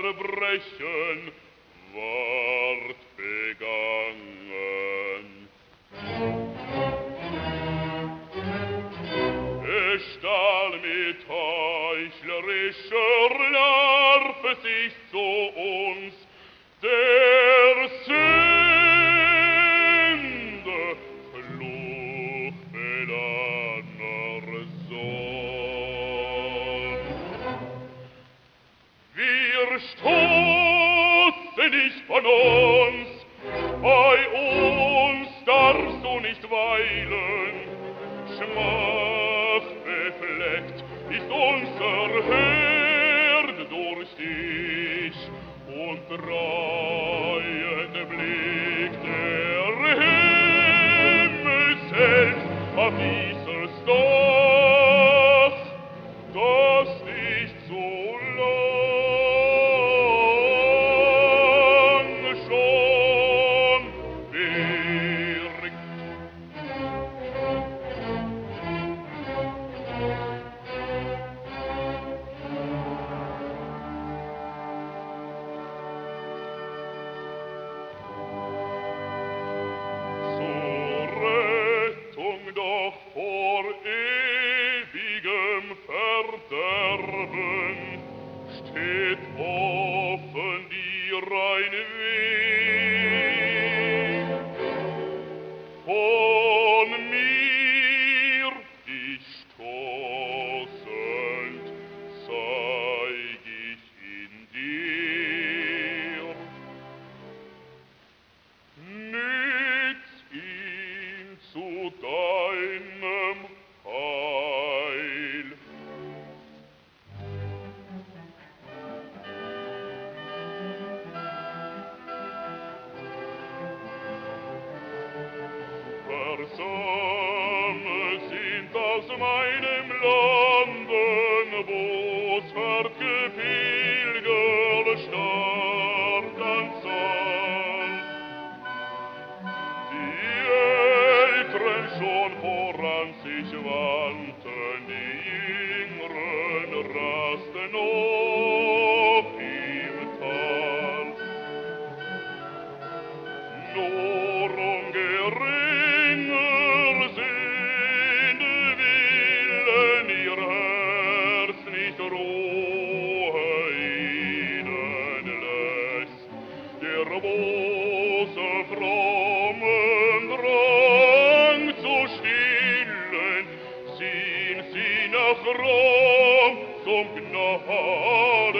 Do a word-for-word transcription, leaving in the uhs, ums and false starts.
Verbrechen ward begangen. Es stahl mit heuchlerischer Larve sich zu uns der Sünde fluchbeladener Sohn. Wir stoßen nicht von uns, bei uns darfst du nicht weilen. Schmach befleckt ist unser Herd durch dich, und treuend Blick der Himmel selbst auf dieses Dach, das nicht so lang schon birgt. Doch vor ewigem Verderben steht offen dir ein Weg. Von mir dich stoßend zeig ich in dir. Nütz ihn zu deinem Heil. Versammelt sind aus meinem Landen, wo's hört Gepilger stark an Zahl. Die Älteren schon voran sich wandten, die Jüngeren rasten noch im Tal. Nur um geringer sind Willen ihr Herz nicht Ruhe ihnen lässt. Der böse frommen Drang zu stillen, sind sie nach Rom zum Gnade